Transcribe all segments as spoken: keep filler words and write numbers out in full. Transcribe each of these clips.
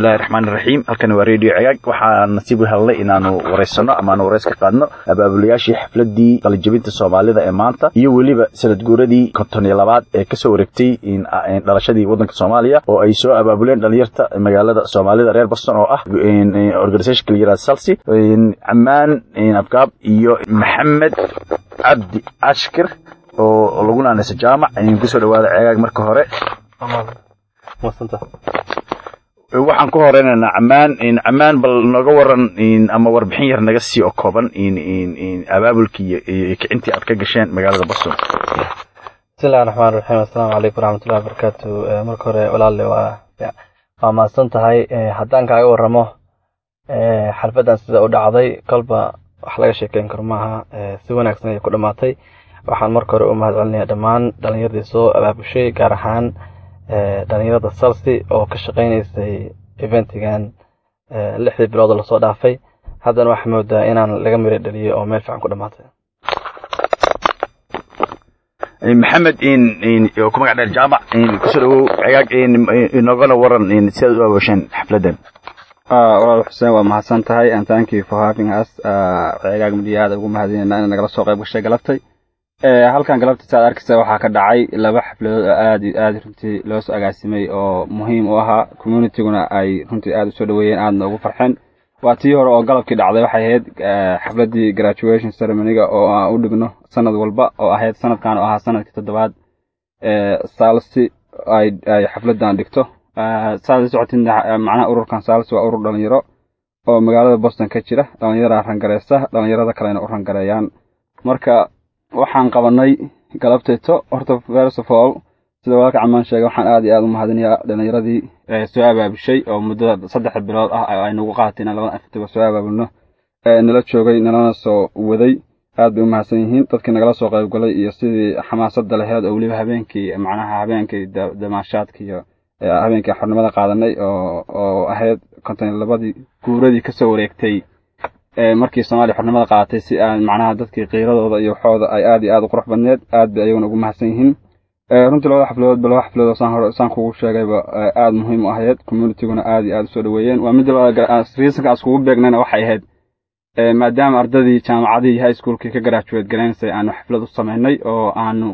bismillaahi raxmaani raxiim. halkani waa radio Cagaag. waxaan nasiib u helnay inaanu wareysano ama aanu wareys ka qaadno abaabulayaashii xafladii qalinjabinta Soomaalida ee maanta iyo waliba sanad guuradii konton iyo labaad ee ka soo wareegtay in dhalashadii wadanka Soomaaliya oo ay soo abaabuleen dhalinyarta magaalada Soomaalida reer Boston oo ah organization kaliya Salsi Ammaan Abgaab iyo Maxamed Abdi Ashkir oo lagu naanaysa jaamac in ku soo dhawaada Cagaag marka hore. Masanta waxaan ku horeynaynaa Ammaan in Ammaan bal naga waran in ama warbixin yar naga sii oo kooban in in abaabulkii iyo kicintii aad ka gasheen magaalada Boston. Bismillahir Rahmaanir Rahiim. Assalaamu calaykum waraxmatullaahi wabarakaatuh. marka hore walaalle waa waa maasan tahay haddaan kaaga waramo xalfadan sida u dhacday kalba wax laga sheekeyn karo maaha si wanaagsan ay ku dhamaatay. waxaan marka hore u mahadcelinayaa dhammaan dhalinyarada soo abaabushay gaar ahaan dhalinyarada Salsi oo ka shaqeynaysay eventigan lixdii bilood la soo dhaafay. haddana waxaan moodaa inaan laga miro dhaliyo oo meel fiican ku dhamaatay. Maxamed in in ku magac dheer jaamac in ku soo dhawow Cagaag in inagana waran in sida u abaabushan xafladan. ah walaal Xuseen waa mahadsan tahay and thank you for having us. Cagaag midiyada ugu mahadinayna in nagala soo qayb gashay galabtay. ee halkan galabta saad arkaysaa waxa ka dhacay laba xafladood aad aad runtii loo soo agaasimay oo muhiim u ahaa community-guna ay runtii aad u soo dhaweeyeen aadna ugu farxeen. waa tii hore oo galabkii dhacday waxay ahayd xafladii graduation ceremony-ga oo aan u dhigno sanad walba oo ahayd sanadkan oo ahaa sanadkii toddobaad ee Salsi ay ay xafladan dhigto. Salsi socotin macnaha ururkan Salsi waa urur dhalinyaro oo magaalada Boston ka jira. dhalinyarada rangareysa dhalinyarada kalena u rangareeyaan. marka waxaan qabanay galabteeto horta first of all sida walaalka Ammaan sheegay waxaan aad iyo aad u mahadinayaa dhalinyaradii soo abaabushay oo muddo saddex bilood ah ay nagu qaateen labada aftiga soo abaabulno ee nala joogay nalana soo waday. aad bay u mahadsan yihiin dadkii nagala soo qayb galay iyo sidii xamaasadda lahayd oo waliba habeenkii macnaha habeenkii damaashaadka iyo habeenkii xornimada qaadanay oo oo ahayd konton iyo labadii guuradii ka soo wareegtay ee markii Soomaaliya xornimada qaadatay si aan macnaha dadkii qiiradooda iyo waxooda ay aad iyo aad u qurux badneed. aad bay ayaguna ugu mahadsan yihiin. ee runtii labada xafladood bal wax xafladood saan hore saan kugu sheegayba aad muhiim u ahayd community-guna aad iyo aad u soo dhaweeyeen. waa mid reason-ka aan iskugu beegnayna waxay ahayd ee maadaama ardadii jaamacadii high school-kii ka graduate galeensay aanu xaflad u sameynay oo aanu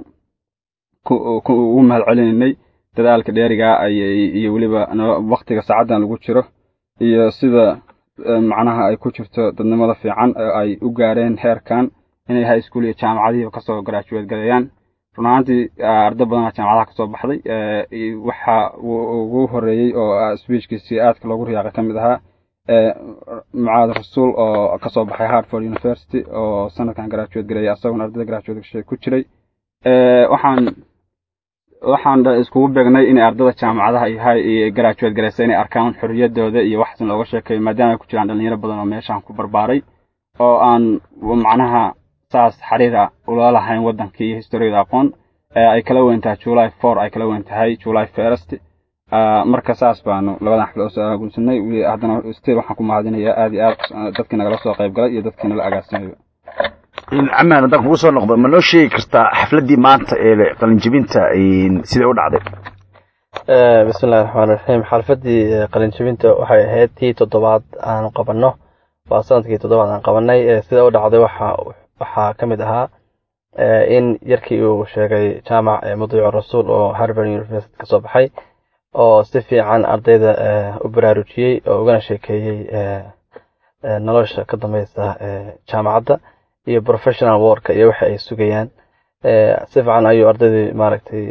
ku ugu mahadcelinaynay dadaalka dheeriga ay iyo waliba waqtiga saacadan lagu jiro iyo sida macnaha ay ku jirto dadnimada fiican ay u gaareen heerkan inay high school iyo jaamacadii ka soo graduate galayaan. runaantii arday badan jaamacadaha ka soo baxday ee waxa ugu horeeyay oo speech-kiisii aadka loogu riyaaqay kamid ahaa ee Mucaad Rasuul oo ka soo baxay Harvard University oo sanadkan graduate galay asaguna ardayda graduate ku jiray. ee waxaan waxaan iskugu beegnay in ardayda jaamacadaha ay graduate galeysay inay arkaan xorriyadooda iyo wax looga sheekay maadaama ay ku jiraan dhalinyaro badan oo meeshan ku barbaaray oo aan macnaha saas xariira ula lahayn wadankii historiada aqoon ay kala weyntahay July fourth ay kala weyntahay July first. marka saas baanu labada xaflad soo aagulsanay haddana still waxaan ku mahadinayaa aad iyo aad dadkii nagala soo qayb galay iyo dadkii nala agaasimay. in Ammaan haddaan kugu soo noqdo ma noo sheegi kartaa xafladii maanta ee qalinjabinta sida u dhacday? ee bismillahir rahmaanir rahiim. xalfadii qalinjabinta waxay ahayd tii toddobaad aan qabanno. waa sanadkii toddobaad aan qabanay. sida u dhacday waxa waxa kamid ahaa in yarkii uu sheegay jaamac Mudiic Rasuul oo Harvard University ka soo baxay oo si fiican ardayda u baraarujiyay oo ugana sheekeeyay nolosha ka dambaysa jaamacadda iyo professional work iyo waxa ay sugayaan. si fiican ayuu ardayda maaragtay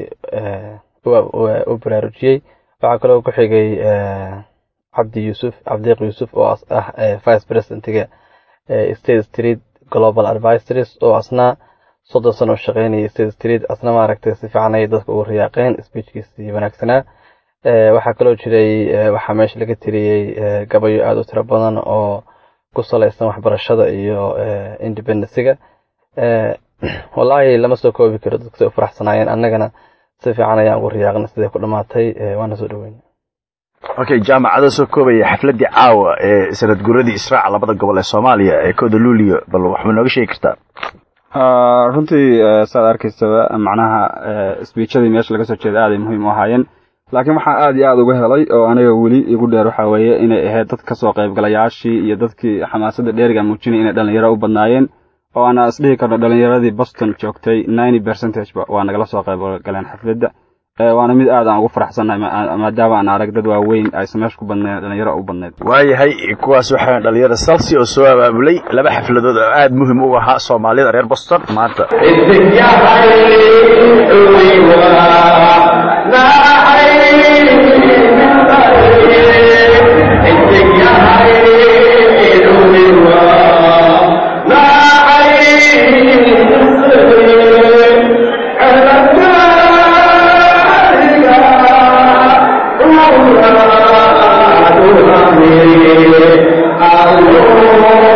u baraarujiyay. waxa kale oo ku xigay Cabdi Yusuf Cabdiq Yusuf oo ah vice president-ga State Street Global Advisors oo asna soddon sano shaqeynayay State Street. asna maaragtay si fiican ay dadku u riyaaqeen speech-kiisii wanaagsanaa. ee waxa kale oo jiray waxa meesha laga tiriyay gabayo aad u tiro badan oo ku saleysan waxbarashada iyo independence-ga. ee wallahi lama soo koobi karo dadka soo faraxsanaayeen annagana si fiican ayaan ugu riyaaqnay sidee ku dhamaatay waana soo dhaweynay. okay jaamacada soo koobaya xafladii caawa ee sanad guuradii Israaca labada gobol ee Soomaaliya ee kooda Luuliyo bal wax ma nooga sheegi kartaa? ah runtii saad arkaysaa macnaha speech-adii meesha laga soo jeeday aad ay muhiim u ahaayeen. laakiin waxaa aad iyo aad uga helay oo aniga weli igu dheer waxa weeye inay ahayd dad ka soo qaybgalayaashii iyo dadkii xamaasadda dheeriga muujinay inay dhalinyaro u badnaayeen oo ana isdhihi karno dhalinyaradii Boston joogtay ninety percent waa nagala soo qayb galeen xafladda waana mid aad aan ugu faraxsanahay maadaama aan arag dad waaweyn ay sameesh ku badneen dhalinyaro u badneed waayahay kuwaas waxaa dhalinyarada Salsi oo soo abaabulay laba xafladood oo aad muhiim u ahaa Soomaalida reer Boston maanta Allah